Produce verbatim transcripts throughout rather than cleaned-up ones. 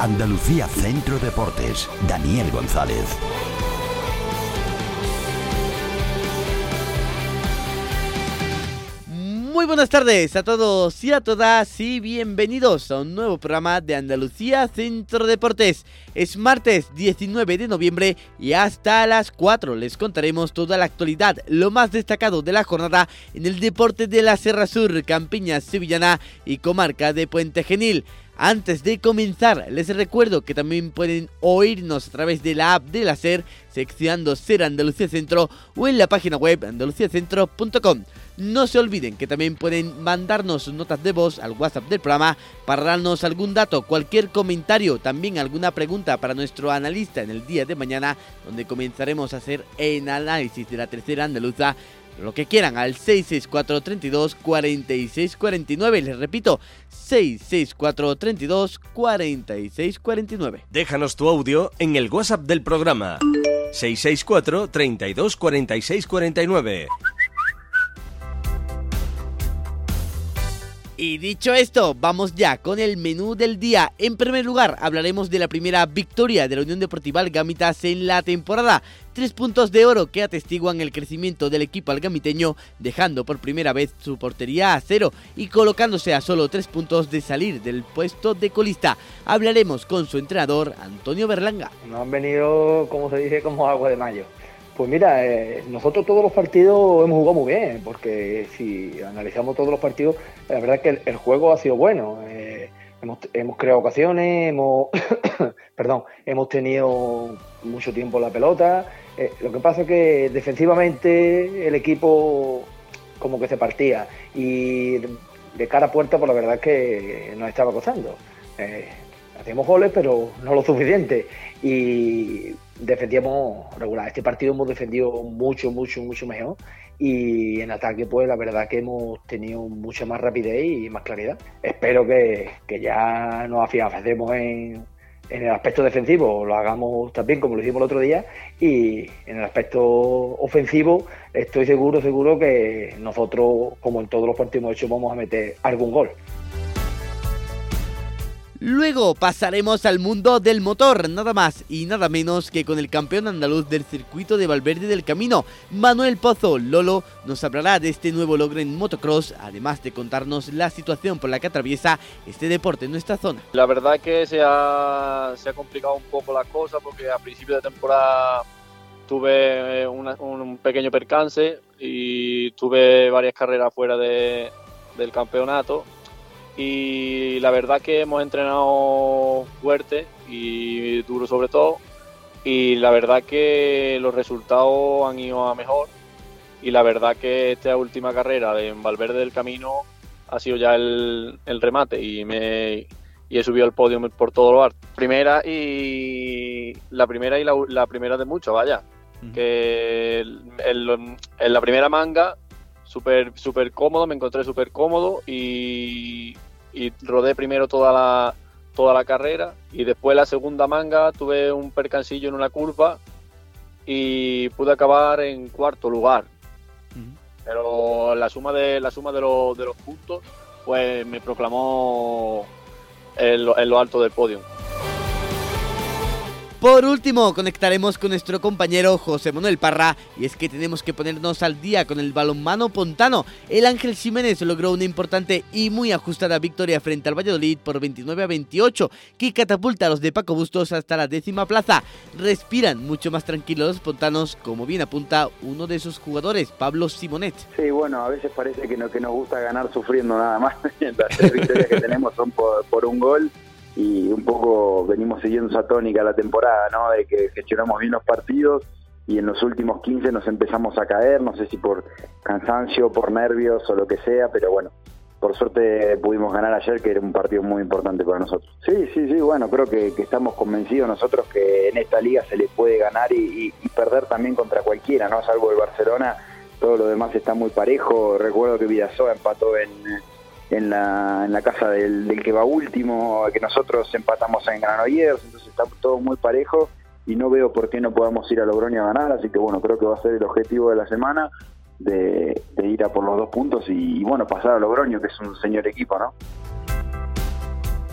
Andalucía Centro Deportes, Daniel González. Muy buenas tardes a todos y a todas y bienvenidos a un nuevo programa de Andalucía Centro Deportes. Es martes diecinueve de noviembre y hasta las cuatro les contaremos toda la actualidad, lo más destacado de la jornada en el deporte de la Serra Sur, Campiña Sevillana y comarca de Puente Genil. Antes de comenzar, les recuerdo que también pueden oírnos a través de la app de la SER, seccionando SER Andalucía Centro o en la página web andalucía centro punto com. No se olviden que también pueden mandarnos notas de voz al WhatsApp del programa para darnos algún dato, cualquier comentario, también alguna pregunta para nuestro analista en el día de mañana, donde comenzaremos a hacer el análisis de la tercera andaluza. Lo que quieran al seis seis cuatro, treinta y dos, cuarenta y seis cuarenta y nueve. Les repito, seis seis cuatro, treinta y dos, cuarenta y seis cuarenta y nueve. Déjanos tu audio en el WhatsApp del programa seis seis cuatro, treinta y dos, cuarenta y seis cuarenta y nueve. Y dicho esto, vamos ya con el menú del día. En primer lugar, hablaremos de la primera victoria de la Unión Deportiva Algámitas en la temporada. Tres puntos de oro que atestiguan el crecimiento del equipo algamiteño, dejando por primera vez su portería a cero y colocándose a solo tres puntos de salir del puesto de colista. Hablaremos con su entrenador, Antonio Berlanga. Nos han venido, como se dice, como agua de mayo. Pues mira, eh, nosotros todos los partidos hemos jugado muy bien, porque si analizamos todos los partidos, la verdad es que el, el juego ha sido bueno. Eh, hemos, hemos creado ocasiones, hemos perdón, hemos tenido mucho tiempo la pelota. Eh, lo que pasa es que defensivamente el equipo como que se partía y de cara a puerta, pues la verdad es que nos estaba costando. Eh, hacíamos goles, pero no lo suficiente. Y defendíamos regular. Este partido hemos defendido mucho, mucho, mucho mejor. Y en ataque, pues la verdad que hemos tenido mucha más rapidez y más claridad. Espero que, que ya nos afiancemos en, en el aspecto defensivo, lo hagamos también como lo hicimos el otro día. Y en el aspecto ofensivo, estoy seguro, seguro que nosotros, como en todos los partidos hemos hecho, vamos a meter algún gol. Luego pasaremos al mundo del motor, nada más y nada menos que con el campeón andaluz del circuito de Valverde del Camino, Manuel Pozo. Lolo nos hablará de este nuevo logro en motocross, además de contarnos la situación por la que atraviesa este deporte en nuestra zona. La verdad que se ha, se ha complicado un poco la cosa porque a principio de temporada tuve una, un pequeño percance y tuve varias carreras fuera de, del campeonato. Y la verdad que hemos entrenado fuerte y duro sobre todo, y la verdad que los resultados han ido a mejor, y la verdad que esta última carrera de Valverde del Camino ha sido ya el, el remate y me y he subido al podio por todo lo alto. Primera y la primera y la, la primera de muchas, vaya. Uh-huh. Que en la primera manga súper súper cómodo, me encontré súper cómodo y, y rodé primero toda la toda la carrera, y después la segunda manga tuve un percancillo en una curva y pude acabar en cuarto lugar. Uh-huh. Pero la suma de la suma de los de los puntos pues me proclamó en lo, en lo alto del podio. Por último, conectaremos con nuestro compañero José Manuel Parra, y es que tenemos que ponernos al día con el balonmano pontano. El Ángel Ximénez logró una importante y muy ajustada victoria frente al Valladolid por veintinueve a veintiocho, que catapulta a los de Paco Bustos hasta la décima plaza. Respiran mucho más tranquilos los pontanos, como bien apunta uno de sus jugadores, Pablo Simonet. Sí, bueno, a veces parece que, no, que nos gusta ganar sufriendo nada más. Las tres victorias que tenemos son por, por un gol. Y un poco venimos siguiendo esa tónica la temporada, ¿no? De que gestionamos bien los partidos y en los últimos quince nos empezamos a caer, no sé si por cansancio, por nervios o lo que sea, pero bueno, por suerte pudimos ganar ayer, que era un partido muy importante para nosotros. Sí, sí, sí, bueno, creo que, que estamos convencidos nosotros que en esta liga se le puede ganar y, y, y perder también contra cualquiera, ¿no? Salvo el Barcelona, todo lo demás está muy parejo. Recuerdo que Vidasoa empató en... en la en la casa del, del que va último, que nosotros empatamos en Granollers, entonces está todo muy parejo y no veo por qué no podamos ir a Logroño a ganar, así que bueno, creo que va a ser el objetivo de la semana, de, de ir a por los dos puntos y, y bueno, pasar a Logroño, que es un señor equipo, ¿no?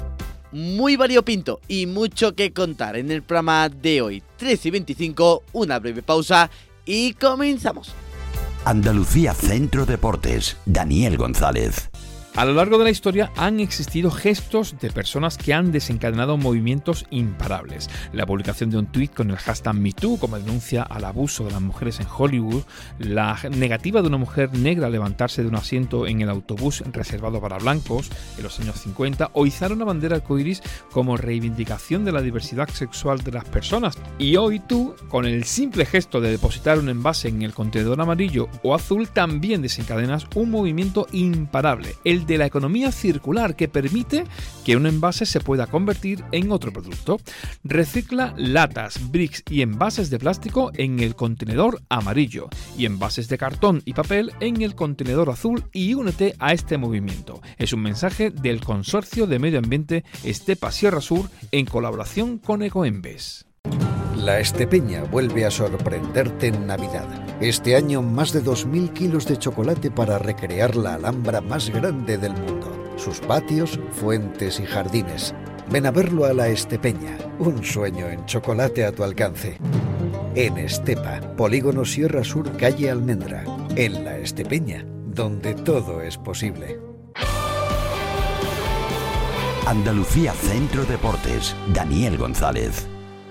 muy variopinto y mucho que contar en el programa de hoy. tres y veinticinco, una breve pausa y comenzamos. Andalucía Centro Deportes, Daniel González. A lo largo de la historia han existido gestos de personas que han desencadenado movimientos imparables. La publicación de un tuit con el hashtag MeToo como denuncia al abuso de las mujeres en Hollywood, la negativa de una mujer negra a levantarse de un asiento en el autobús reservado para blancos en los años cincuenta, o izar una bandera arcoíris como reivindicación de la diversidad sexual de las personas. Y hoy tú, con el simple gesto de depositar un envase en el contenedor amarillo o azul, también desencadenas un movimiento imparable, el de la economía circular, que permite que un envase se pueda convertir en otro producto. Recicla latas, bricks y envases de plástico en el contenedor amarillo y envases de cartón y papel en el contenedor azul y únete a este movimiento. Es un mensaje del Consorcio de Medio Ambiente Estepa Sierra Sur en colaboración con Ecoembes. La Estepeña vuelve a sorprenderte en Navidad. Este año más de dos mil kilos de chocolate para recrear la Alhambra más grande del mundo. Sus patios, fuentes y jardines. Ven a verlo a La Estepeña. Un sueño en chocolate a tu alcance. En Estepa, Polígono Sierra Sur, calle Almendra. En La Estepeña, donde todo es posible. Andalucía Centro Deportes, Daniel González.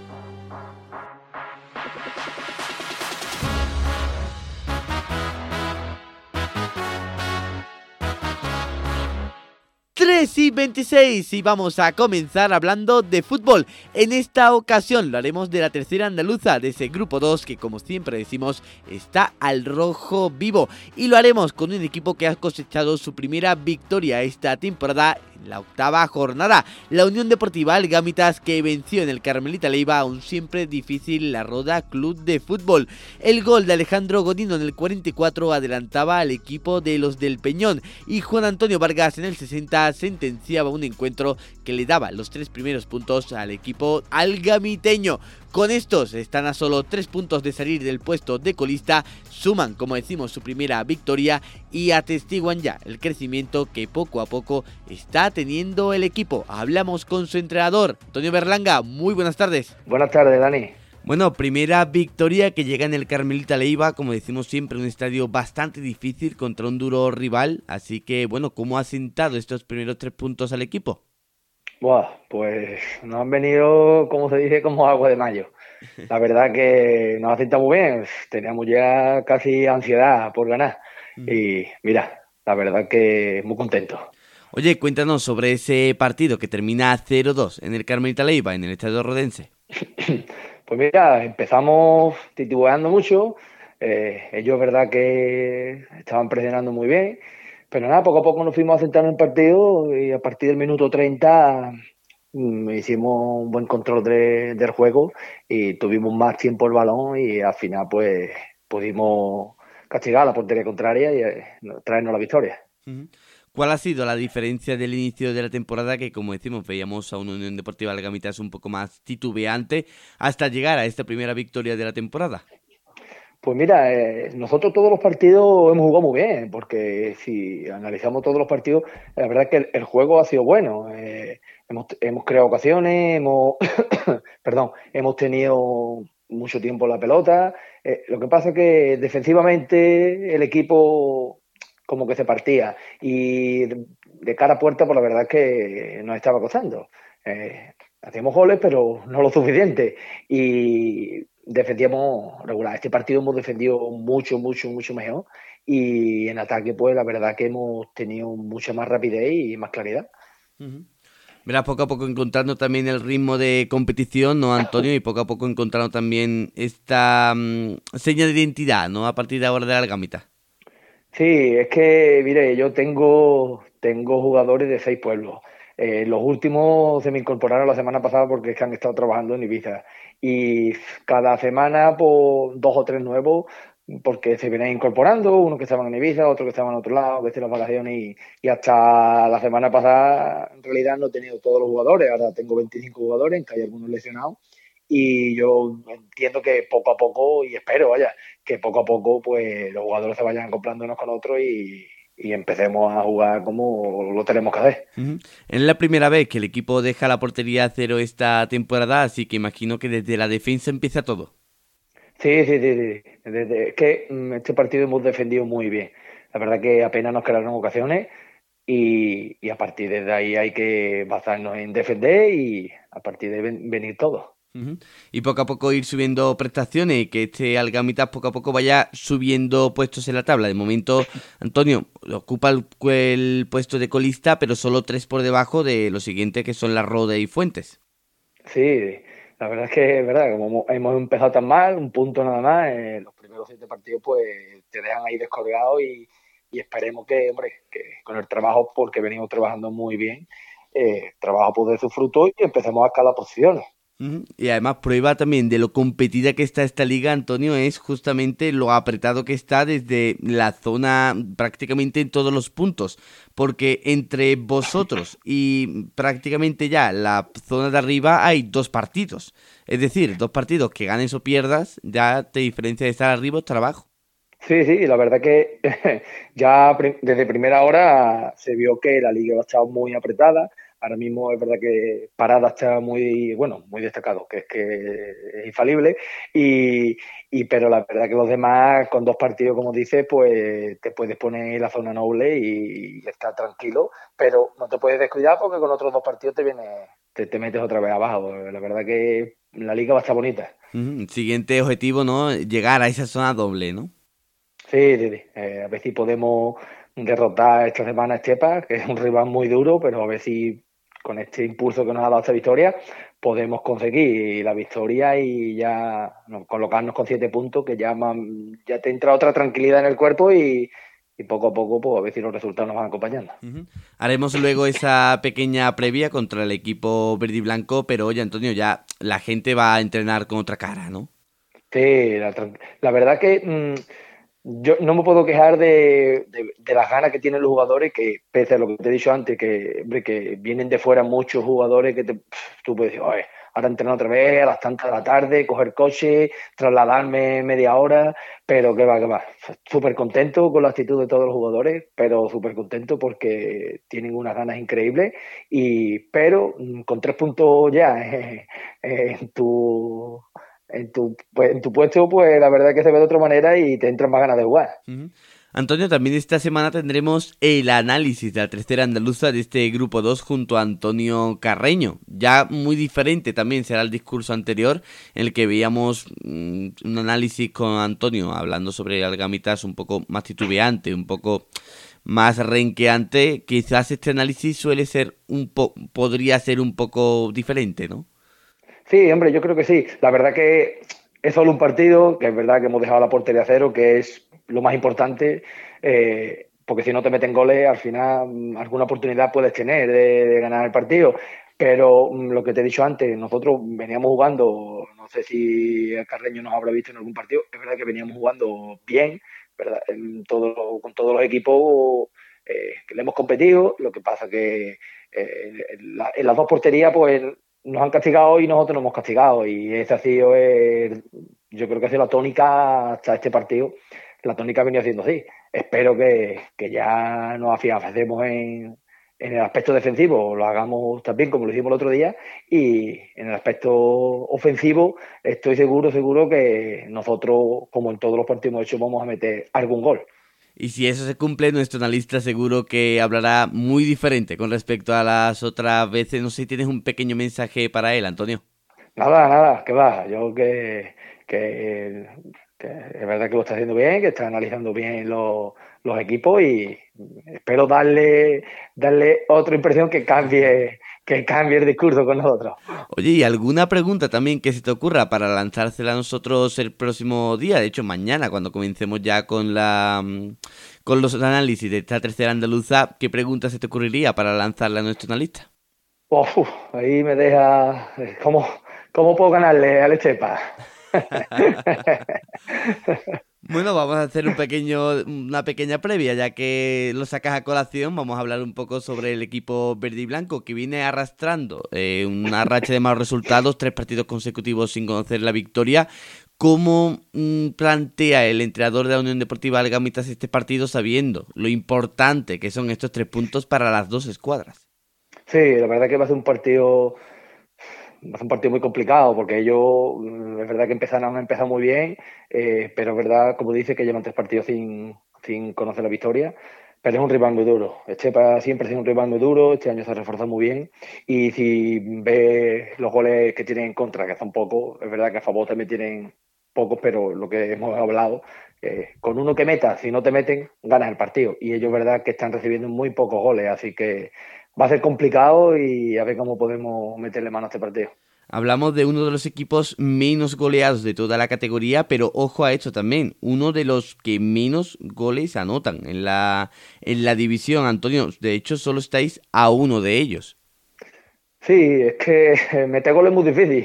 tres y veintiséis y vamos a comenzar hablando de fútbol. En esta ocasión lo haremos de la tercera andaluza, de ese grupo dos que, como siempre decimos, está al rojo vivo. Y lo haremos con un equipo que ha cosechado su primera victoria esta temporada en la octava jornada. La Unión Deportiva Algámitas, que venció en el Carmelita Leiva a un siempre difícil La Roda Club de Fútbol. El gol de Alejandro Godino en el cuarenta y cuatro adelantaba al equipo de los del Peñón, y Juan Antonio Vargas en el sesenta sentenciaba un encuentro que le daba los tres primeros puntos al equipo algamiteño. Con estos están a solo tres puntos de salir del puesto de colista, suman, como decimos, su primera victoria y atestiguan ya el crecimiento que poco a poco está teniendo el equipo. Hablamos con su entrenador, Antonio Berlanga. Muy buenas tardes. Buenas tardes, Dani. Bueno, primera victoria que llega en el Carmelita Leiva, como decimos siempre, un estadio bastante difícil contra un duro rival. Así que, bueno, ¿cómo ha sentado estos primeros tres puntos al equipo? Buah, pues nos han venido, como se dice, como agua de mayo. La verdad que nos ha sentado muy bien. Teníamos ya casi ansiedad por ganar. Y mira, la verdad que muy contento. Oye, cuéntanos sobre ese partido que termina cero dos en el Carmelita Leiva, en el estadio rodense. Pues mira, empezamos titubeando mucho. Eh, ellos es verdad que estaban presionando muy bien. Pero nada, poco a poco nos fuimos a sentar en el partido y a partir del minuto treinta mmm, hicimos un buen control de, del juego y tuvimos más tiempo el balón y al final pues pudimos castigar a la portería contraria y eh, traernos la victoria. ¿Cuál ha sido la diferencia del inicio de la temporada, que, como decimos, veíamos a una Unión Deportiva Algámitas un poco más titubeante, hasta llegar a esta primera victoria de la temporada? Pues mira, eh, nosotros todos los partidos hemos jugado muy bien, porque si analizamos todos los partidos, la verdad es que el, el juego ha sido bueno. Eh, hemos, hemos creado ocasiones, hemos, perdón, hemos tenido mucho tiempo la pelota. Eh, lo que pasa es que defensivamente el equipo como que se partía y de, de cara a puerta, pues la verdad es que nos estaba costando. Eh, hacíamos goles, pero no lo suficiente. Y defendíamos regular. Este partido hemos defendido mucho, mucho, mucho mejor. Y en ataque, pues la verdad que hemos tenido mucha más rapidez y más claridad. Uh-huh. Verás, poco a poco encontrando también el ritmo de competición, ¿no, Antonio? Y poco a poco encontrando también esta um, seña de identidad, ¿no? A partir de ahora de la Algámita. Sí, es que, mire, yo tengo, tengo jugadores de seis pueblos. Eh, los últimos se me incorporaron la semana pasada porque es que han estado trabajando en Ibiza. Y cada semana, pues, dos o tres nuevos, porque se vienen incorporando, unos que estaban en Ibiza, otros que estaban en otro lado, que están en las vacaciones. Y, y hasta la semana pasada, en realidad, no he tenido todos los jugadores. Ahora tengo veinticinco jugadores, que hay algunos lesionados. Y yo entiendo que poco a poco, y espero, vaya, que poco a poco pues los jugadores se vayan acoplando unos con otros y, y empecemos a jugar como lo tenemos que hacer. Uh-huh. Es la primera vez que el equipo deja la portería a cero esta temporada, así que imagino que desde la defensa empieza todo. Sí, sí, sí, sí. Desde, es que este partido hemos defendido muy bien. La verdad que apenas nos crearon ocasiones y, y a partir de ahí hay que basarnos en defender y a partir de ahí ven, venir todo. Uh-huh. Y poco a poco ir subiendo prestaciones y que este Algamitas poco a poco vaya subiendo puestos en la tabla. De momento, Antonio ocupa el, el puesto de colista, pero solo tres por debajo de los siguientes que son La Roda y Fuentes. Sí, la verdad es que es verdad, como hemos empezado tan mal, un punto nada más, eh, los primeros siete partidos pues te dejan ahí descolgado y, y esperemos que, hombre, que con el trabajo, porque venimos trabajando muy bien, eh, el trabajo puede dar su fruto y empecemos a escalar posiciones. Uh-huh. Y además prueba también de lo competida que está esta liga, Antonio, es justamente lo apretado que está desde la zona prácticamente en todos los puntos, porque entre vosotros y prácticamente ya la zona de arriba hay dos partidos, es decir, dos partidos que ganes o pierdas ya te diferencia de estar arriba o estar abajo. Sí, sí, la verdad que ya desde primera hora se vio que la liga ha estado muy apretada. Ahora mismo es verdad que Parada está muy, bueno, muy destacado, que es que es infalible, y, y pero la verdad que los demás, con dos partidos, como dices, pues te puedes poner en la zona noble y, y estar tranquilo, pero no te puedes descuidar porque con otros dos partidos te viene, te, te metes otra vez abajo. La verdad que la liga va a estar bonita. Uh-huh. Siguiente objetivo, ¿no? Llegar a esa zona doble, ¿no? Sí, sí, sí. Eh, a ver si podemos derrotar esta semana a Estepa, que es un rival muy duro, pero a ver si con este impulso que nos ha dado esta victoria podemos conseguir la victoria y ya no, colocarnos con siete puntos, que ya, ya te entra otra tranquilidad en el cuerpo y, y poco a poco pues a ver si los resultados nos van acompañando. Uh-huh. Haremos luego esa pequeña previa contra el equipo verde y blanco, pero oye, Antonio, ya la gente va a entrenar con otra cara, ¿no? Sí, la, la verdad que mmm, yo no me puedo quejar de, de, de las ganas que tienen los jugadores, que pese a lo que te he dicho antes, que, hombre, que vienen de fuera muchos jugadores que te, pff, tú puedes decir, oye, ahora entrenar otra vez a las tantas de la tarde, coger coche, trasladarme media hora, pero que va, que va, súper contento con la actitud de todos los jugadores, pero súper contento porque tienen unas ganas increíbles, y pero con tres puntos ya eh, eh, en tu... En tu, pues, en tu puesto, pues la verdad es que se ve de otra manera y te entran más ganas de jugar. Uh-huh. Antonio, también esta semana tendremos el análisis de la tercera andaluza de este grupo dos junto a Antonio Carreño. Ya muy diferente también será el discurso anterior en el que veíamos mmm, un análisis con Antonio hablando sobre Algamitas un poco más titubeante, un poco más renqueante. Quizás este análisis suele ser un po- podría ser un poco diferente, ¿no? Sí, hombre, yo creo que sí. La verdad que es solo un partido, que es verdad que hemos dejado la portería a cero, que es lo más importante, eh, porque si no te meten goles, al final alguna oportunidad puedes tener de, de ganar el partido. Pero lo que te he dicho antes, nosotros veníamos jugando, no sé si el Carreño nos habrá visto en algún partido, es verdad que veníamos jugando bien, ¿verdad? En todo, con todos los equipos eh, que le hemos competido, lo que pasa que eh, en, la, en las dos porterías, pues nos han castigado y nosotros nos hemos castigado, y esa ha sido, eh, yo creo que ha sido la tónica hasta este partido. La tónica ha venido siendo así. Espero que, que ya nos afiancemos en, en el aspecto defensivo, lo hagamos también como lo hicimos el otro día, y en el aspecto ofensivo estoy seguro, seguro que nosotros, como en todos los partidos hemos hecho, vamos a meter algún gol. Y si eso se cumple, nuestro analista seguro que hablará muy diferente con respecto a las otras veces. No sé si tienes un pequeño mensaje para él, Antonio. Nada, nada, que va. Yo que, que, que es verdad que lo está haciendo bien, que está analizando bien los, los equipos, y espero darle, darle otra impresión que cambie, que cambie el discurso con nosotros. Oye, ¿y alguna pregunta también que se te ocurra para lanzársela a nosotros el próximo día? De hecho, mañana, cuando comencemos ya con la con los análisis de esta tercera andaluza, ¿qué pregunta se te ocurriría para lanzarla a nuestro analista? Uf, ahí me deja... ¿Cómo, cómo puedo ganarle al Estepa? Bueno, vamos a hacer un pequeño, una pequeña previa, ya que lo sacas a colación. Vamos a hablar un poco sobre el equipo verde y blanco, que viene arrastrando eh, una racha de malos resultados, tres partidos consecutivos sin conocer la victoria. ¿Cómo mmm, plantea el entrenador de la Unión Deportiva Algamitas este partido sabiendo lo importante que son estos tres puntos para las dos escuadras? Sí, la verdad que va a ser un partido, va a ser un partido muy complicado porque ellos, es verdad que empezaron, han empezado muy bien, eh, pero es verdad, como dice, que llevan tres partidos sin, sin conocer la victoria. Pero es un rival muy duro. Estepa siempre ha sido un rival muy duro, este año se ha reforzado muy bien. Y si ves los goles que tienen en contra, que son pocos, es verdad que a favor también tienen pocos, pero lo que hemos hablado, eh, con uno que meta, si no te meten, ganas el partido. Y ellos, es verdad, que están recibiendo muy pocos goles, así que va a ser complicado y a ver cómo podemos meterle mano a este partido. Hablamos de uno de los equipos menos goleados de toda la categoría, pero ojo a esto también, uno de los que menos goles anotan en la, en la división. Antonio, de hecho solo estáis a uno de ellos. Sí, es que meter goles es muy difícil,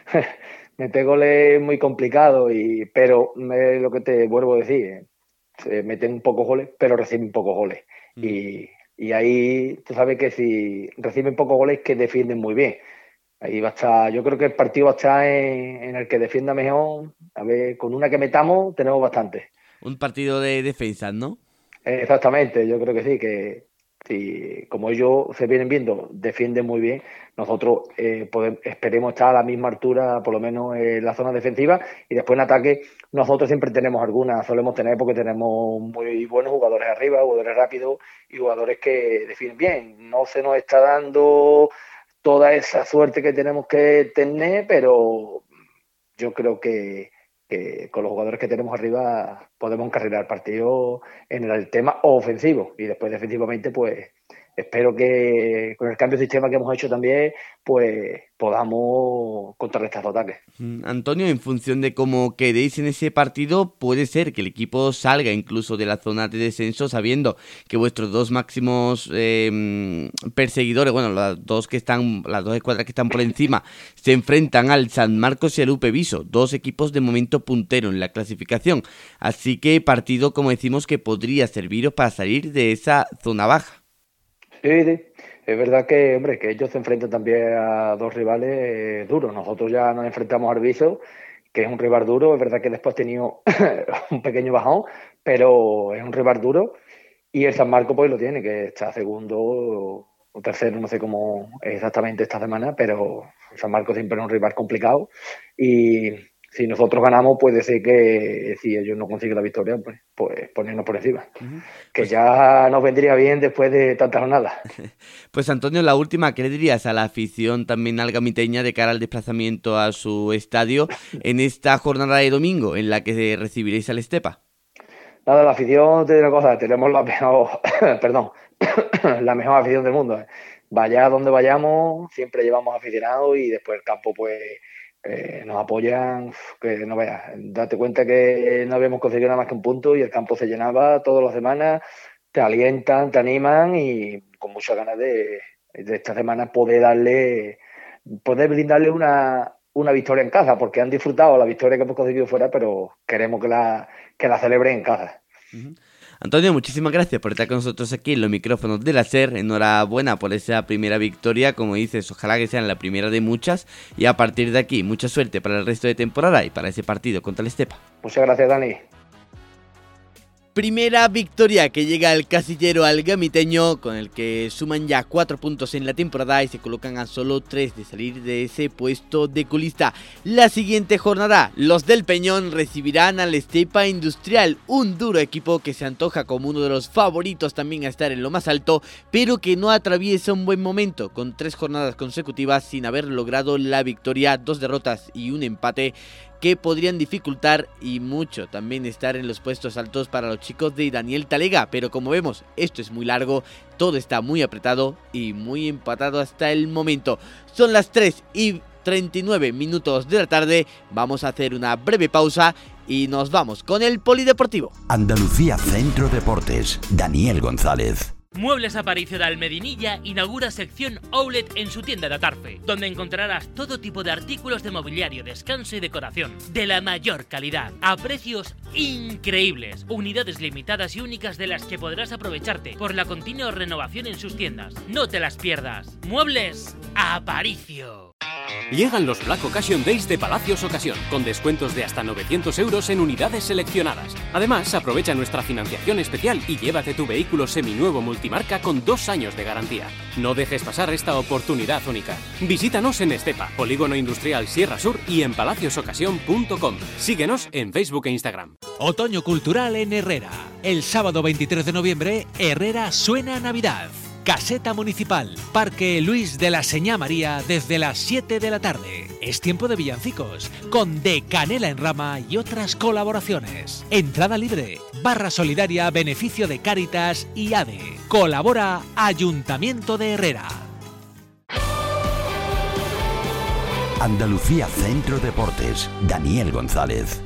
meter goles es muy complicado, y, pero me, lo que te vuelvo a decir, se meten pocos goles, pero reciben pocos goles. Mm. Y, y ahí tú sabes que si reciben pocos goles, que defienden muy bien. Ahí va a estar, yo creo que el partido va a estar en, en el que defienda mejor. A ver, con una que metamos tenemos bastante. Un partido de defensa, ¿no? Exactamente, yo creo que sí, que si, como ellos se vienen viendo, defienden muy bien, nosotros eh, podemos, esperemos estar a la misma altura, por lo menos en la zona defensiva, y después en ataque nosotros siempre tenemos algunas, solemos tener porque tenemos muy buenos jugadores arriba, jugadores rápidos y jugadores que defienden bien. No se nos está dando toda esa suerte que tenemos que tener, pero yo creo que, que con los jugadores que tenemos arriba podemos encarrilar el partido en el tema ofensivo, y después defensivamente pues espero que con el cambio de sistema que hemos hecho también pues podamos contrarrestar los ataques. Antonio, en función de cómo quedéis en ese partido, puede ser que el equipo salga incluso de la zona de descenso sabiendo que vuestros dos máximos eh, perseguidores, bueno, las dos que están, las dos escuadras que están por encima, se enfrentan al San Marcos y al U P E Viso, dos equipos de momento puntero en la clasificación. Así que partido, como decimos, que podría serviros para salir de esa zona baja. Sí, sí. Es verdad que, hombre, que ellos se enfrentan también a dos rivales eh, duros. Nosotros ya nos enfrentamos al Viso, que es un rival duro. Es verdad que después ha tenido un pequeño bajón, pero es un rival duro. Y el San Marcos pues lo tiene, que está segundo o tercero, no sé cómo exactamente esta semana, pero el San Marcos siempre es un rival complicado. Y si nosotros ganamos, puede ser que si ellos no consiguen la victoria, pues, pues ponernos por encima. Uh-huh. Que pues, ya nos vendría bien después de tantas jornadas. Pues Antonio, la última, ¿qué le dirías a la afición también algamiteña de cara al desplazamiento a su estadio en esta jornada de domingo en la que recibiréis al Estepa? Nada, la afición, te digo una cosa, tenemos la mejor, perdón, la mejor afición del mundo. ¿eh? Vaya donde vayamos, siempre llevamos aficionados y después el campo, pues, Eh, nos apoyan, que no veas, date cuenta que no habíamos conseguido nada más que un punto y el campo se llenaba todas las semanas, te alientan, te animan y con muchas ganas de, de esta semana poder darle, poder brindarle una, una victoria en casa, porque han disfrutado la victoria que hemos conseguido fuera, pero queremos que la, que la celebren en casa. Uh-huh. Antonio, muchísimas gracias por estar con nosotros aquí en los micrófonos de la SER. Enhorabuena por esa primera victoria, como dices, ojalá que sean la primera de muchas, y a partir de aquí, mucha suerte para el resto de temporada y para ese partido contra el Estepa. Muchas gracias, Dani. Primera victoria que llega al casillero algamiteño, con el que suman ya cuatro puntos en la temporada y se colocan a solo tres de salir de ese puesto de colista. La siguiente jornada, los del Peñón recibirán al Estepa Industrial, un duro equipo que se antoja como uno de los favoritos también a estar en lo más alto, pero que no atraviesa un buen momento, con tres jornadas consecutivas sin haber logrado la victoria, dos derrotas y un empate, que podrían dificultar y mucho también estar en los puestos altos para los chicos de Daniel Talega, pero como vemos, esto es muy largo, todo está muy apretado y muy empatado hasta el momento. Son las tres y treinta y nueve minutos de la tarde, vamos a hacer una breve pausa y nos vamos con el Polideportivo. Andalucía Centro Deportes, Daniel González. Muebles Aparicio de Almedinilla inaugura sección Outlet en su tienda de Atarfe, donde encontrarás todo tipo de artículos de mobiliario, descanso y decoración de la mayor calidad, a precios increíbles, unidades limitadas y únicas de las que podrás aprovecharte por la continua renovación en sus tiendas. No te las pierdas. Muebles Aparicio. Llegan los Black Occasion Days de Palacios Ocasión, con descuentos de hasta novecientos euros en unidades seleccionadas. Además, aprovecha nuestra financiación especial y llévate tu vehículo seminuevo multimarca con dos años de garantía. No dejes pasar esta oportunidad única. Visítanos en Estepa, Polígono Industrial Sierra Sur y en palacios ocasión punto com. Síguenos en Facebook e Instagram. Otoño Cultural en Herrera. El sábado veintitrés de noviembre, Herrera suena a Navidad. Caseta Municipal, Parque Luis de la Señá María, desde las siete de la tarde. Es tiempo de villancicos, con De Canela en Rama y otras colaboraciones. Entrada libre, barra solidaria a beneficio de Cáritas y A D E. Colabora Ayuntamiento de Herrera. Andalucía Centro Deportes, Daniel González.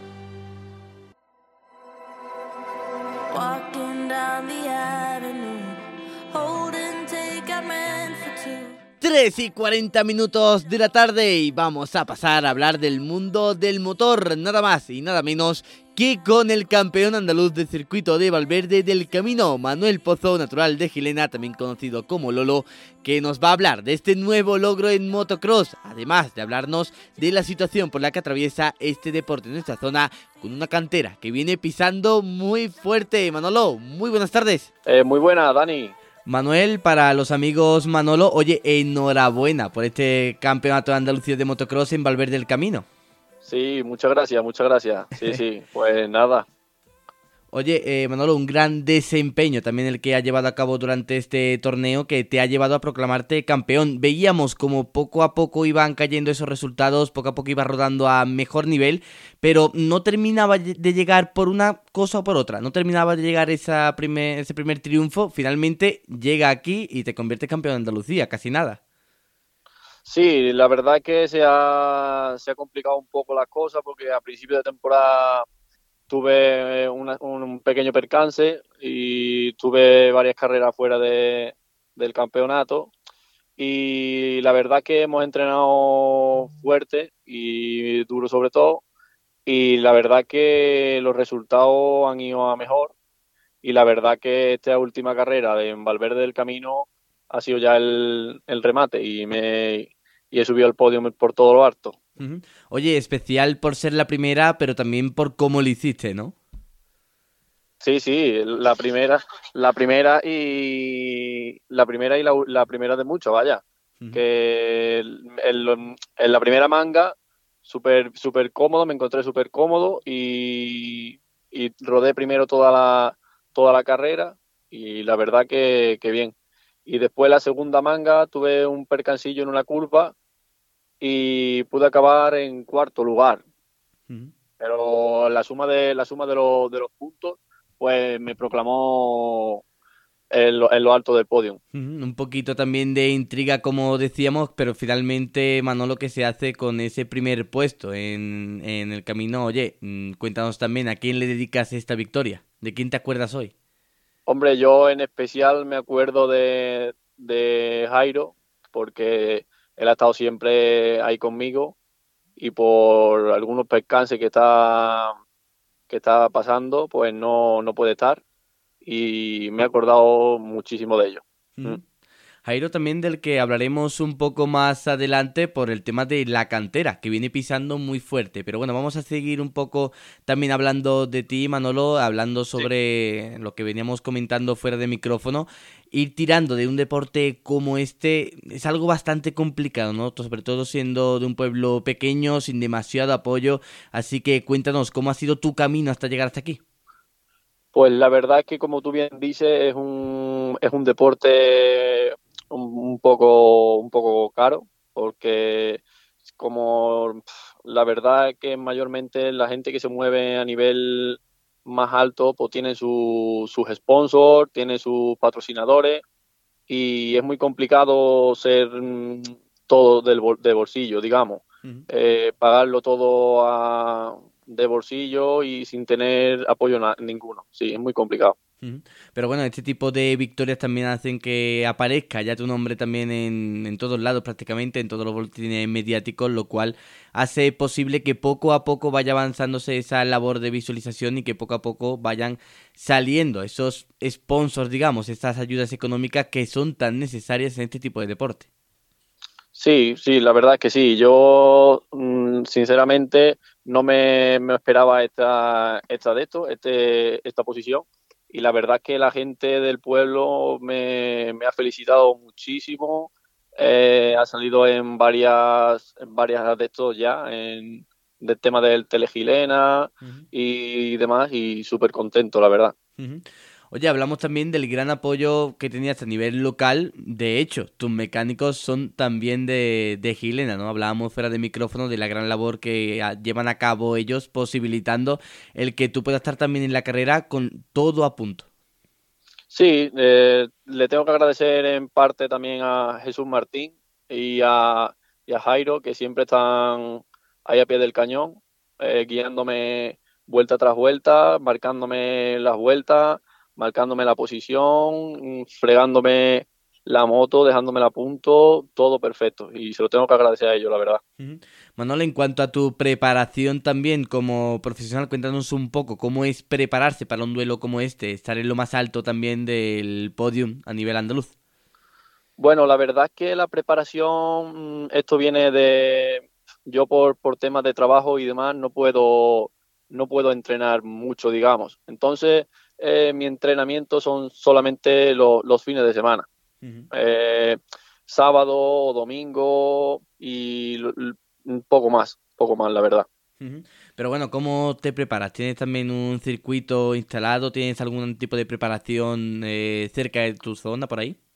tres y cuarenta minutos de la tarde y vamos a pasar a hablar del mundo del motor, nada más y nada menos que con el campeón andaluz del circuito de Valverde del Camino, Manuel Pozo, natural de Gilena, también conocido como Lolo, que nos va a hablar de este nuevo logro en motocross, además de hablarnos de la situación por la que atraviesa este deporte en nuestra zona, con una cantera que viene pisando muy fuerte. Manolo, muy buenas tardes. Eh, muy buena, Dani. Manuel, para los amigos Manolo, oye, enhorabuena por este campeonato de Andalucía de motocross en Valverde del Camino. Sí, muchas gracias, muchas gracias. Sí, sí, pues nada. Oye, eh, Manolo, un gran desempeño también el que ha llevado a cabo durante este torneo que te ha llevado a proclamarte campeón. Veíamos como poco a poco iban cayendo esos resultados, poco a poco iba rodando a mejor nivel, pero no terminaba de llegar por una cosa o por otra, no terminaba de llegar esa primer, ese primer triunfo. Finalmente llega aquí y te convierte campeón de Andalucía, casi nada. Sí, la verdad es que se ha, se ha complicado un poco las cosas porque a principio de temporada tuve una, un pequeño percance y tuve varias carreras fuera de, del campeonato y la verdad que hemos entrenado fuerte y duro sobre todo y la verdad que los resultados han ido a mejor y la verdad que esta última carrera de Valverde del Camino ha sido ya el, el remate y me y he subido al podio por todo lo alto. Uh-huh. Oye, especial por ser la primera, pero también por cómo lo hiciste, ¿no? Sí, sí, la primera, la primera y la primera y la, la primera de muchos, vaya. Uh-huh. Que en, en la primera manga, súper súper cómodo, me encontré súper cómodo y, y rodé primero toda la toda la carrera y la verdad que, que bien. Y después la segunda manga tuve un percancillo en una curva y pude acabar en cuarto lugar. Uh-huh. Pero la suma de la suma de, los, de los puntos pues me proclamó en lo, en lo alto del podio. Uh-huh. Un poquito también de intriga, como decíamos, pero finalmente, Manolo, ¿qué se hace con ese primer puesto en, en el camino? Oye, cuéntanos también, ¿a quién le dedicas esta victoria? ¿De quién te acuerdas hoy? Hombre, yo en especial me acuerdo de, de Jairo, porque él ha estado siempre ahí conmigo y por algunos percances que está, que está pasando, pues no, no puede estar y me he acordado muchísimo de ello. Mm. Mm. Jairo también, del que hablaremos un poco más adelante por el tema de la cantera, que viene pisando muy fuerte. Pero bueno, vamos a seguir un poco también hablando de ti, Manolo, hablando sobre sí. lo que veníamos comentando fuera de micrófono. Ir tirando de un deporte como este es algo bastante complicado, ¿no? Sobre todo siendo de un pueblo pequeño, sin demasiado apoyo. Así que cuéntanos, ¿cómo ha sido tu camino hasta llegar hasta aquí? Pues la verdad es que, como tú bien dices, es un, es un deporte un poco un poco caro porque como la verdad es que mayormente la gente que se mueve a nivel más alto pues tienen su, sus sponsors, tienen sus patrocinadores y es muy complicado ser todo del de bolsillo, digamos. Uh-huh. eh, pagarlo todo a, de bolsillo y sin tener apoyo na- ninguno. Sí, es muy complicado. Pero bueno, este tipo de victorias también hacen que aparezca ya tu nombre también en, en todos lados prácticamente, en todos los boletines mediáticos, lo cual hace posible que poco a poco vaya avanzándose esa labor de visualización y que poco a poco vayan saliendo esos sponsors, digamos, estas ayudas económicas que son tan necesarias en este tipo de deporte. Sí, sí, la verdad es que sí. Yo, mmm, sinceramente, no me, me esperaba esta, esta de esto, este, esta posición. Y la verdad es que la gente del pueblo me, me ha felicitado muchísimo. Eh, ha salido en varias, en varias de estos ya, en, del tema del Telegilena Uh-huh. y demás, y súper contento, la verdad. Uh-huh. Oye, hablamos también del gran apoyo que tenías a nivel local. De hecho, tus mecánicos son también de, de Gilena, ¿no? Hablábamos fuera de micrófono de la gran labor que a, llevan a cabo ellos, posibilitando el que tú puedas estar también en la carrera con todo a punto. Sí, eh, le tengo que agradecer en parte también a Jesús Martín y a, y a Jairo, que siempre están ahí a pie del cañón, eh, guiándome vuelta tras vuelta, marcándome las vueltas, marcándome la posición, fregándome la moto, dejándomela a punto, todo perfecto. Y se lo tengo que agradecer a ellos, la verdad. Uh-huh. Manolo, en cuanto a tu preparación también como profesional, cuéntanos un poco cómo es prepararse para un duelo como este, estar en lo más alto también del podium a nivel andaluz. Bueno, la verdad es que la preparación, esto viene de, yo por, por temas de trabajo y demás, no puedo, no puedo entrenar mucho, digamos. Entonces, eh, mi entrenamiento son solamente lo, los fines de semana. Uh-huh. Eh, sábado, domingo y un poco más, poco más, la verdad. Uh-huh. Pero bueno, ¿cómo te preparas? ¿Tienes también un circuito instalado? ¿Tienes algún tipo de preparación eh, cerca de tu zona por ahí?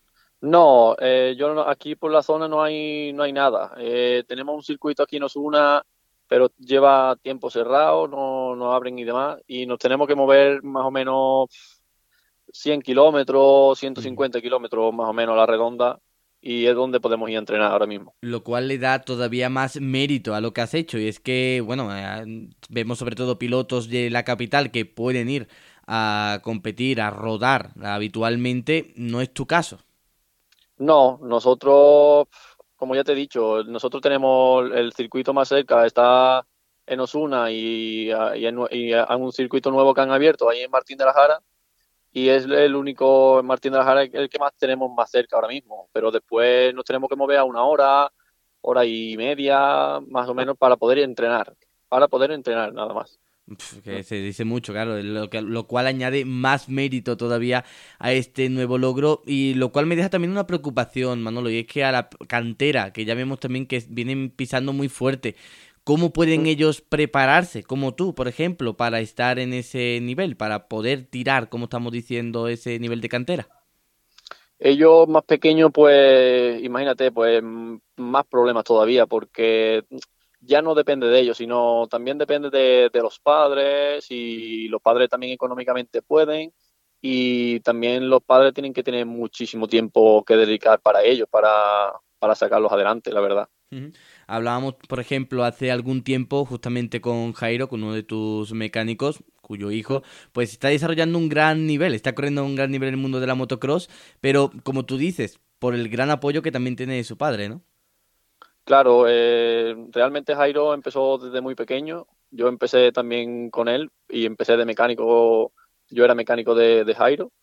No, eh, yo no, aquí por la zona no hay no hay nada. Eh, tenemos un circuito aquí en Osuna, pero lleva tiempo cerrado, no, no abren y demás, y nos tenemos que mover más o menos cien kilómetros, ciento cincuenta kilómetros más o menos a la redonda, y es donde podemos ir a entrenar ahora mismo. Lo cual le da todavía más mérito a lo que has hecho, y es que, bueno, eh, vemos sobre todo pilotos de la capital que pueden ir a competir, a rodar habitualmente, no es tu caso. No, nosotros, como ya te he dicho, nosotros tenemos el circuito más cerca, está en Osuna y, y, en, y en un circuito nuevo que han abierto ahí en Martín de la Jara, y es el único en Martín de la Jara el que más tenemos más cerca ahora mismo, pero después nos tenemos que mover a una hora, hora y media, más o menos, para poder entrenar, para poder entrenar nada más. Que se dice mucho, claro, lo, que, lo cual añade más mérito todavía a este nuevo logro, y lo cual me deja también una preocupación, Manolo, y es que a la cantera, que ya vemos también que vienen pisando muy fuerte, ¿cómo pueden ellos prepararse, como tú, por ejemplo, para estar en ese nivel, para poder tirar, como estamos diciendo, ese nivel de cantera? Ellos más pequeños, pues, imagínate, pues, más problemas todavía, porque ya no depende de ellos, sino también depende de, de los padres, y los padres también económicamente pueden, y también los padres tienen que tener muchísimo tiempo que dedicar para ellos, para, para sacarlos adelante, la verdad. Uh-huh. Hablábamos, por ejemplo, hace algún tiempo justamente con Jairo, con uno de tus mecánicos, cuyo hijo pues está desarrollando un gran nivel, está corriendo a un gran nivel en el mundo de la motocross, pero como tú dices, por el gran apoyo que también tiene su padre, ¿no? Claro, eh, realmente Jairo empezó desde muy pequeño. Yo empecé también con él y empecé de mecánico, yo era mecánico de, de Jairo,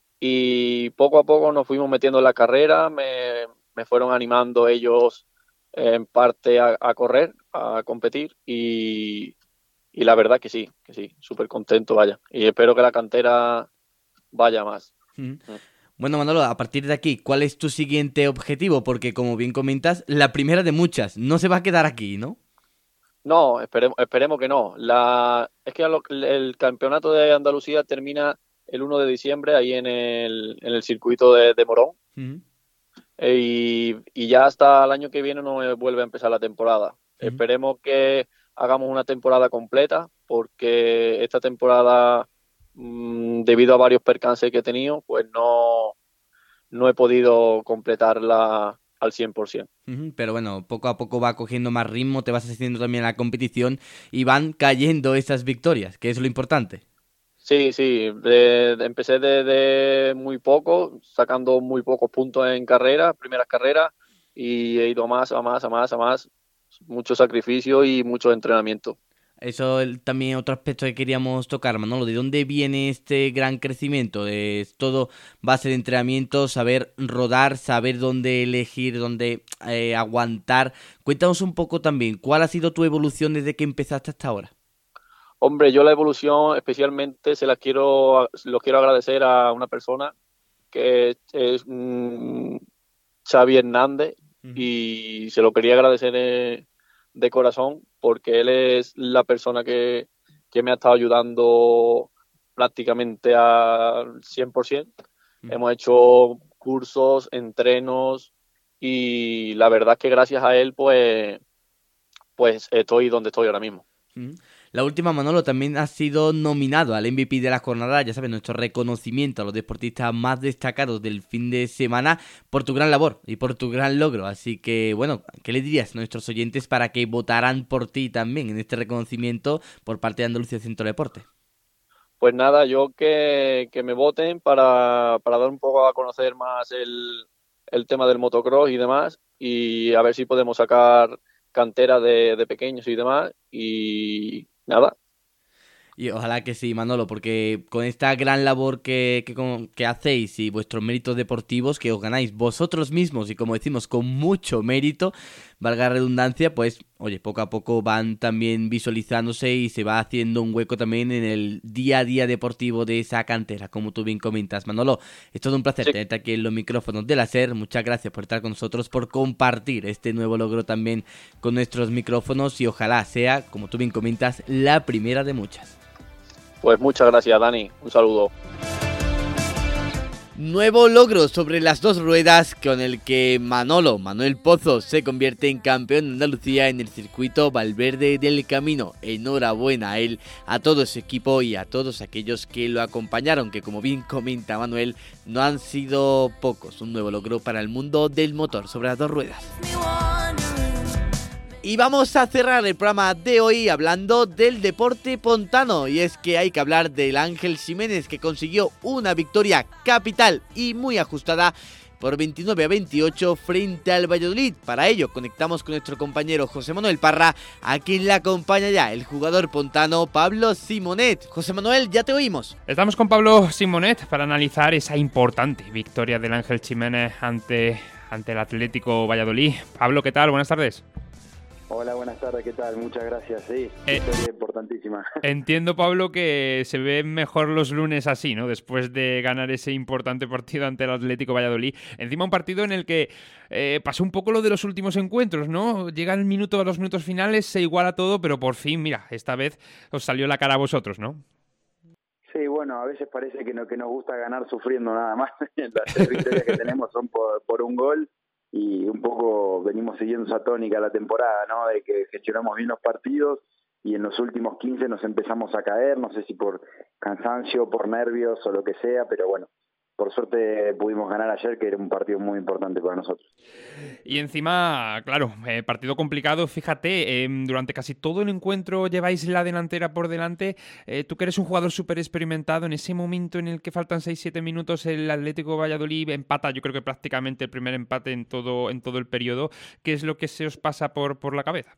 y poco a poco nos fuimos metiendo en la carrera, me, me fueron animando ellos en parte a, a correr, a competir, y, y la verdad que sí, que sí, súper contento, vaya, y espero que la cantera vaya más. Mm. Bueno, Manolo, a partir de aquí, ¿cuál es tu siguiente objetivo? Porque, como bien comentas, la primera de muchas, no se va a quedar aquí, ¿no? No, esperemos, esperemos que no. La, es que lo, el campeonato de Andalucía termina el uno de diciembre ahí en el, en el circuito de, de Morón. Uh-huh. e, y, y ya hasta el año que viene no vuelve a empezar la temporada. Uh-huh. Esperemos que hagamos una temporada completa, porque esta temporada, debido a varios percances que he tenido, pues no, no he podido completarla al cien por ciento. Uh-huh, pero bueno, poco a poco va cogiendo más ritmo, te vas haciendo también a la competición y van cayendo esas victorias, que es lo importante. Sí, sí, de, de, empecé desde de muy poco, sacando muy pocos puntos en carreras, primeras carreras, y he ido más, a más, a más, a más, mucho sacrificio y mucho entrenamiento. Eso es también otro aspecto que queríamos tocar, Manolo. ¿De dónde viene este gran crecimiento? Es todo base de entrenamiento, saber rodar, saber dónde elegir, dónde eh, aguantar. Cuéntanos un poco también, ¿cuál ha sido tu evolución desde que empezaste hasta ahora? Hombre, yo la evolución especialmente se la quiero, lo quiero agradecer a una persona que es, es mm, Xavi Hernández, uh-huh. y se lo quería agradecer de, de corazón porque él es la persona que, que me ha estado ayudando prácticamente al cien por ciento. Uh-huh. Hemos hecho cursos, entrenos y la verdad es que gracias a él pues, pues estoy donde estoy ahora mismo. Uh-huh. La última, Manolo, también ha sido nominado al M V P de la jornada, ya sabes, nuestro reconocimiento a los deportistas más destacados del fin de semana por tu gran labor y por tu gran logro. Así que, bueno, ¿qué le dirías a nuestros oyentes para que votaran por ti también en este reconocimiento por parte de Andalucía Centro de Deportes? Pues nada, yo que, que me voten para, para dar un poco a conocer más el, el tema del motocross y demás, y a ver si podemos sacar cantera de, de pequeños y demás, y nada. Y ojalá que sí, Manolo, porque con esta gran labor que, que, que hacéis y vuestros méritos deportivos que os ganáis vosotros mismos y, como decimos, con mucho mérito, valga la redundancia, pues, oye, poco a poco van también visualizándose y se va haciendo un hueco también en el día a día deportivo de esa cantera, como tú bien comentas. Manolo, es todo un placer sí. tenerte aquí en los micrófonos de la SER. Muchas gracias por estar con nosotros, por compartir este nuevo logro también con nuestros micrófonos y ojalá sea, como tú bien comentas, la primera de muchas. Pues muchas gracias, Dani. Un saludo. Nuevo logro sobre las dos ruedas con el que Manolo, Manuel Pozo, se convierte en campeón de Andalucía en el circuito Valverde del Camino. Enhorabuena a él, a todo su equipo y a todos aquellos que lo acompañaron, que como bien comenta Manuel, no han sido pocos. Un nuevo logro para el mundo del motor sobre las dos ruedas. Y vamos a cerrar el programa de hoy hablando del deporte pontano. Y es que hay que hablar del Ángel Ximénez, que consiguió una victoria capital y muy ajustada por veintinueve a veintiocho frente al Valladolid. Para ello conectamos con nuestro compañero José Manuel Parra, a quien le acompaña ya el jugador pontano Pablo Simonet. José Manuel, ya te oímos. Estamos con Pablo Simonet para analizar esa importante victoria del Ángel Ximénez ante, ante el Atlético Valladolid. Pablo, ¿qué tal? Buenas tardes. Hola, buenas tardes, ¿qué tal? Muchas gracias, sí, eh, historia importantísima. Entiendo, Pablo, que se ven mejor los lunes así, ¿no? Después de ganar ese importante partido ante el Atlético Valladolid. Encima un partido en el que eh, pasó un poco lo de los últimos encuentros, ¿no? Llega el minuto a los minutos finales, se iguala todo, pero por fin, mira, esta vez os salió la cara a vosotros, ¿no? Sí, bueno, a veces parece que, no, que nos gusta ganar sufriendo nada más. Las tres victorias que tenemos son por, por un gol. Y un poco venimos siguiendo esa tónica la temporada, ¿no? De que gestionamos bien los partidos y en los últimos quince nos empezamos a caer, no sé si por cansancio, por nervios o lo que sea, pero bueno, por suerte pudimos ganar ayer, que era un partido muy importante para nosotros. Y encima, claro, eh, partido complicado, fíjate, eh, durante casi todo el encuentro lleváis la delantera por delante. Eh, tú que eres un jugador súper experimentado, en ese momento en el que faltan seis siete minutos, el Atlético Valladolid empata, yo creo que prácticamente el primer empate en todo, en todo el periodo. ¿Qué es lo que se os pasa por, por la cabeza?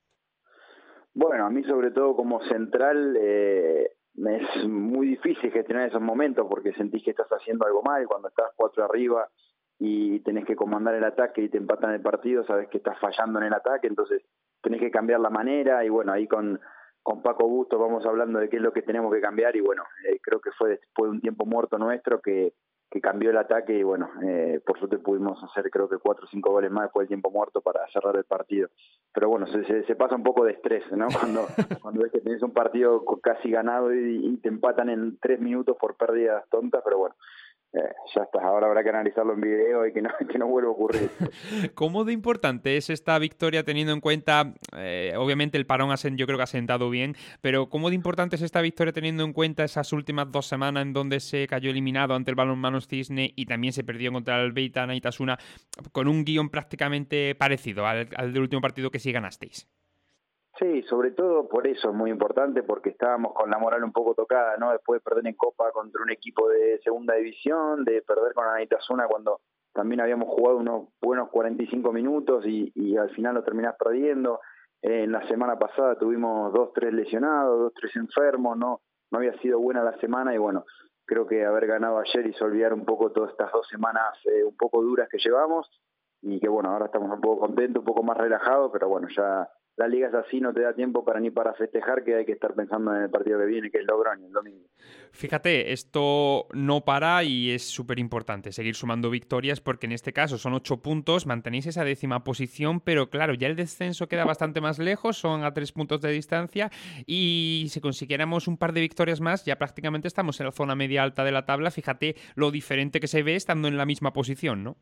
Bueno, a mí sobre todo como central... Eh... es muy difícil gestionar esos momentos porque sentís que estás haciendo algo mal. Cuando estás cuatro arriba y tenés que comandar el ataque y te empatan el partido, sabés que estás fallando en el ataque, entonces tenés que cambiar la manera. Y bueno, ahí con, con Paco Busto vamos hablando de qué es lo que tenemos que cambiar y bueno, eh, creo que fue después de un tiempo muerto nuestro que, que cambió el ataque y bueno, eh, por suerte pudimos hacer creo que cuatro o cinco goles más después del tiempo muerto para cerrar el partido. Pero bueno, se, se, se pasa un poco de estrés, ¿no? Cuando, cuando ves que tenés un partido casi ganado y, y te empatan en tres minutos por pérdidas tontas, pero bueno, eh, ya está. Ahora habrá que analizarlo en video y que no, que no vuelva a ocurrir. ¿Cómo de importante es esta victoria teniendo en cuenta, eh, obviamente el parón ha, yo creo que ha sentado bien, pero cómo de importante es esta victoria teniendo en cuenta esas últimas dos semanas en donde se cayó eliminado ante el Balonmano Cisne y también se perdió contra el Beita Naitasuna con un guión prácticamente parecido al, al del último partido que sí ganasteis? Sí, sobre todo por eso es muy importante, porque estábamos con la moral un poco tocada, ¿no? Después de perder en Copa contra un equipo de segunda división, de perder con Naitasuna cuando también habíamos jugado unos buenos cuarenta y cinco minutos y, y al final lo terminás perdiendo. Eh, en la semana pasada tuvimos dos, tres lesionados, dos, tres enfermos, no, no había sido buena la semana y bueno, creo que haber ganado ayer hizo olvidar un poco todas estas dos semanas eh, un poco duras que llevamos y que bueno, ahora estamos un poco contentos, un poco más relajados, pero bueno, ya la liga es así, no te da tiempo para ni para festejar, que hay que estar pensando en el partido que viene, que es Logroño, el domingo. Fíjate, esto no para y es súper importante seguir sumando victorias porque en este caso son ocho puntos, mantenéis esa décima posición, pero claro, ya el descenso queda bastante más lejos, son a tres puntos de distancia y si consiguiéramos un par de victorias más ya prácticamente estamos en la zona media alta de la tabla. Fíjate lo diferente que se ve estando en la misma posición, ¿no?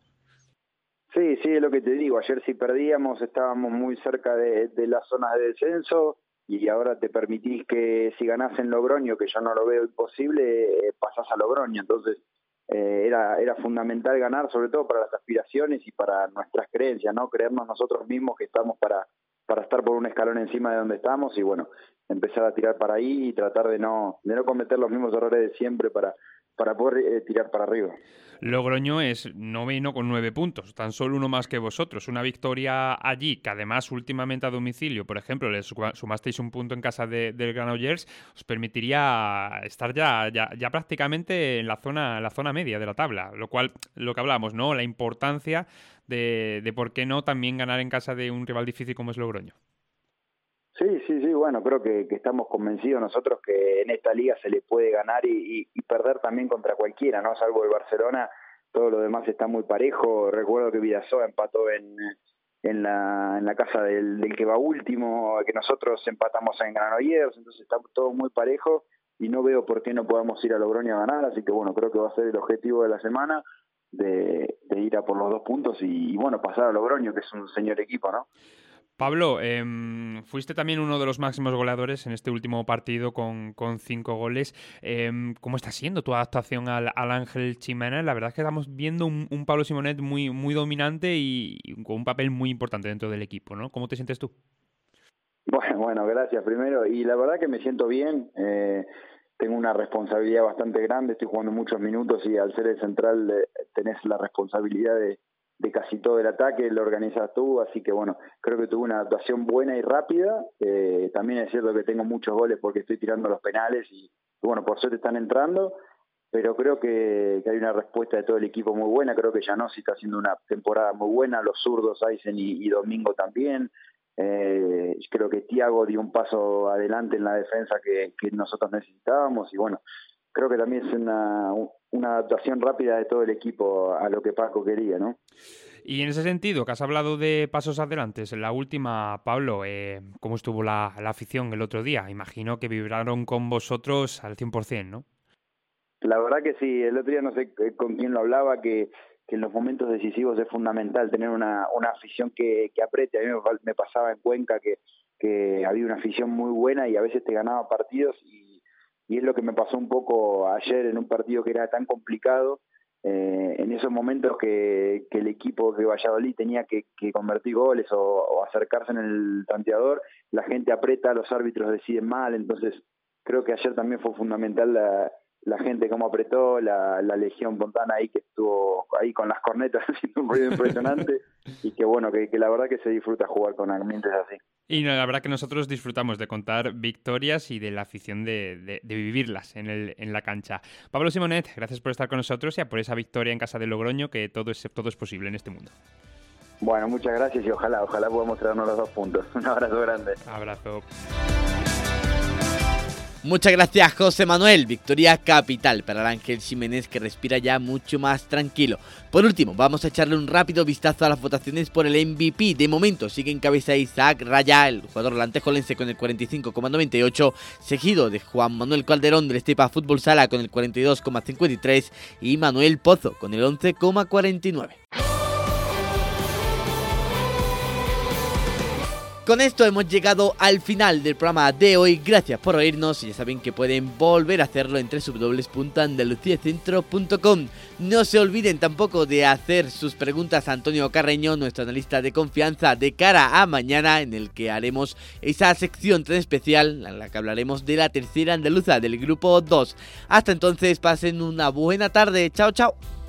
Sí, sí, es lo que te digo. Ayer si perdíamos estábamos muy cerca de, de las zonas de descenso y ahora te permitís que si ganás en Logroño, que yo no lo veo imposible, eh, pasás a Logroño. Entonces eh, era, era fundamental ganar, sobre todo para las aspiraciones y para nuestras creencias, ¿no? Creernos nosotros mismos que estamos para, para estar por un escalón encima de donde estamos y bueno, empezar a tirar para ahí y tratar de no, de no cometer los mismos errores de siempre para, para poder eh, tirar para arriba. Logroño es noveno con nueve puntos, tan solo uno más que vosotros. Una victoria allí, que además últimamente a domicilio, por ejemplo, le sumasteis un punto en casa de, del Granollers, os permitiría estar ya, ya, ya prácticamente en la zona, en la zona media de la tabla, lo cual, lo que hablamos, ¿no? La importancia de, de por qué no también ganar en casa de un rival difícil como es Logroño. Sí, sí, sí, bueno, creo que, que estamos convencidos nosotros que en esta liga se le puede ganar y, y, y perder también contra cualquiera, ¿no? Salvo el Barcelona, todo lo demás está muy parejo. Recuerdo que Vidasoa empató en, en, la, en la casa del, del que va último, que nosotros empatamos en Granollers, entonces está todo muy parejo y no veo por qué no podamos ir a Logroño a ganar, así que bueno, creo que va a ser el objetivo de la semana de, de ir a por los dos puntos y, y bueno, pasar a Logroño, que es un señor equipo, ¿no? Pablo, eh, fuiste también uno de los máximos goleadores en este último partido con, con cinco goles. Eh, ¿Cómo está siendo tu adaptación al, al Ángel Ximénez? La verdad es que estamos viendo un, un Pablo Simonet muy, muy dominante y, y con un papel muy importante dentro del equipo, ¿no? ¿Cómo te sientes tú? Bueno, bueno, gracias primero. Y la verdad que me siento bien. Eh, tengo una responsabilidad bastante grande. Estoy jugando muchos minutos y al ser el central eh, tenés la responsabilidad de de casi todo el ataque, lo organizas tú, así que bueno, creo que tuve una adaptación buena y rápida. Eh, también es cierto que tengo muchos goles porque estoy tirando los penales y bueno, por suerte están entrando, pero creo que, que hay una respuesta de todo el equipo muy buena. Creo que Giannozzi está haciendo una temporada muy buena, los zurdos Aysen y, y Domingo también. Eh, creo que Thiago dio un paso adelante en la defensa que, que nosotros necesitábamos y bueno, creo que también es una, una adaptación rápida de todo el equipo a lo que Paco quería, ¿no? Y en ese sentido, que has hablado de pasos adelantes, en la última, Pablo, eh, ¿cómo estuvo la, la afición el otro día? Imagino que vibraron con vosotros al cien por ciento, ¿no? La verdad que sí, el otro día no sé con quién lo hablaba, que, que en los momentos decisivos es fundamental tener una, una afición que, que apriete. A mí me, me pasaba en Cuenca que, que había una afición muy buena y a veces te ganaba partidos y Y es lo que me pasó un poco ayer en un partido que era tan complicado, eh, en esos momentos que, que el equipo de Valladolid tenía que, que convertir goles o, o acercarse en el tanteador, la gente aprieta, los árbitros deciden mal, entonces creo que ayer también fue fundamental la, la gente cómo apretó, la, la Legión Pontana ahí que estuvo ahí con las cornetas haciendo un ruido impresionante y que bueno, que, que la verdad que se disfruta jugar con ambientes así. Y la verdad que nosotros disfrutamos de contar victorias y de la afición de, de, de vivirlas en, el, en la cancha. Pablo Simonet, gracias por estar con nosotros y a por esa victoria en casa de Logroño, que todo es, todo es posible en este mundo. Bueno, muchas gracias y ojalá, ojalá podamos traernos los dos puntos. Un abrazo grande. Abrazo. Muchas gracias, José Manuel. Victoria capital para el Ángel Ximénez, que respira ya mucho más tranquilo. Por último, vamos a echarle un rápido vistazo a las votaciones por el M V P. De momento sigue en cabeza Isaac Raya, el jugador lantejolense, con el cuarenta y cinco coma noventa y ocho, seguido de Juan Manuel Calderón del Estepa Fútbol Sala con el cuarenta y dos coma cincuenta y tres y Manuel Pozo con el once coma cuarenta y nueve. Con esto hemos llegado al final del programa de hoy. Gracias por oírnos y ya saben que pueden volver a hacerlo en doble u doble u doble u punto andaluciacentro punto com. No se olviden tampoco de hacer sus preguntas a Antonio Carreño, nuestro analista de confianza, de cara a mañana, en el que haremos esa sección tan especial en la que hablaremos de la tercera andaluza del grupo dos. Hasta entonces, pasen una buena tarde. Chao, chao.